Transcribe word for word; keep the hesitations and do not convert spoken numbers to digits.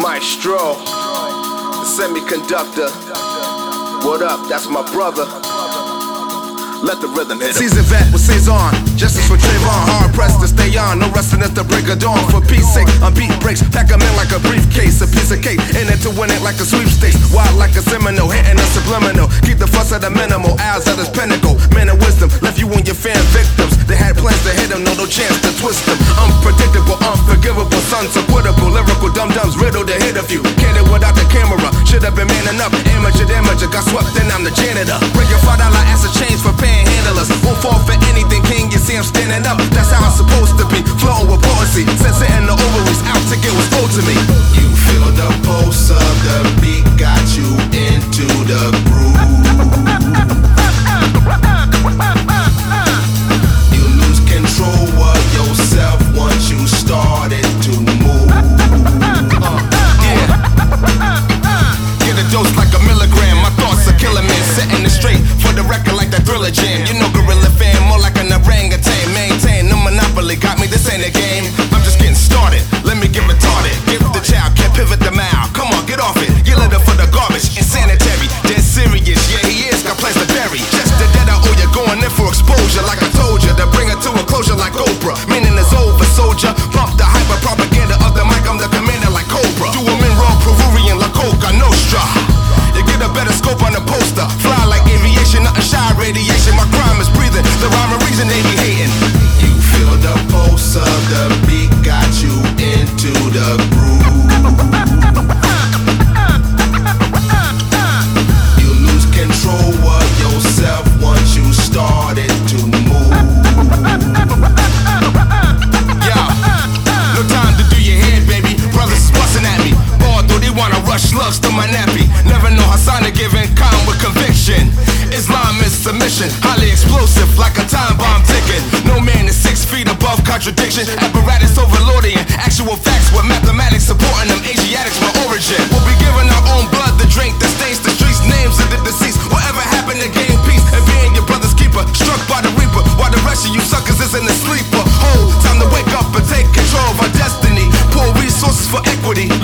Maestro, the semiconductor. What up? That's my brother. Let the rhythm hit him. Seasoned vet with Cezanne, justice for Trayvon. Hard pressed to stay on, no resting at the break of dawn. For peace sake, on beat breaks, pack 'em in like a briefcase. A piece of cake, in it to win it like a sweepstakes. Wild like a Seminole, hitting a subliminal. Keep the fuss at a minimal, eyes at his pinnacle. Man of wisdom, left you and your fan victims. They had plans to hit him, no no chance to twist him. Unpredictable, unforgivable, sons unquittable. Lyrical dum-dums riddled to hit a few. Candid without the camera, should have been manning up. Amateur damager, got swept and I'm the janitor. Bring your five dollar ass a change for panhandlers. Won't fall for anything, king, you see I'm standing up. That's how I'm supposed to be, flowing with potency. Sensing in the ovaries, out to get what's owed to me. You feel the pulse of the beat, got you into the groove. You lose control of yourself once you started to move. Uh, yeah. Get a dose like a milligram, my thoughts are killing me. Setting it straight for the record like that Thriller jam. You know gorilla fan, more like an orangutan. Maintain the monopoly, got me, this ain't a game. I'm just getting started, let me get retarded. Give the child, can't pivot the mouth. Come on, get off it, you let it for the garbage. Insanitary, dead serious, yeah he is, got plans to bury. Just the dead I owe you, going in for exposure. Like I told you, to bring it to a closure like Oprah. Meaning it's over, soldier. Pump the hyper propaganda of the mic, I'm the commander like Cobra. Do 'em in raw Peruvian like Coca Nostra. You get a better scope on the poster. Fly like aviation, nothing shy radiation. My crime is breathing, the rhyme and reason they be hating. You feel the pulse of the beat, got you into the groove. You lose control of yourself once you started to move. Yeah, no time to do your head, baby. Brothers is busting at me. Ball though they wanna rush slugs through my nappy. Never know Hassan giving calm with conviction. Islam is submission, highly explosive like a time bomb ticking. No man is six feet above contradiction. Apparatus overloading, actual facts with mathematics supporting them. Asiatics my origin. We'll be giving our own blood to drink that stains the streets. Names of the deceased. Whatever happened to gain peace and being your brother's keeper. Struck by the reaper, while the rest of you suckers is in the sleeper. Oh, time to wake up and take control of our destiny. Poor resources for equity.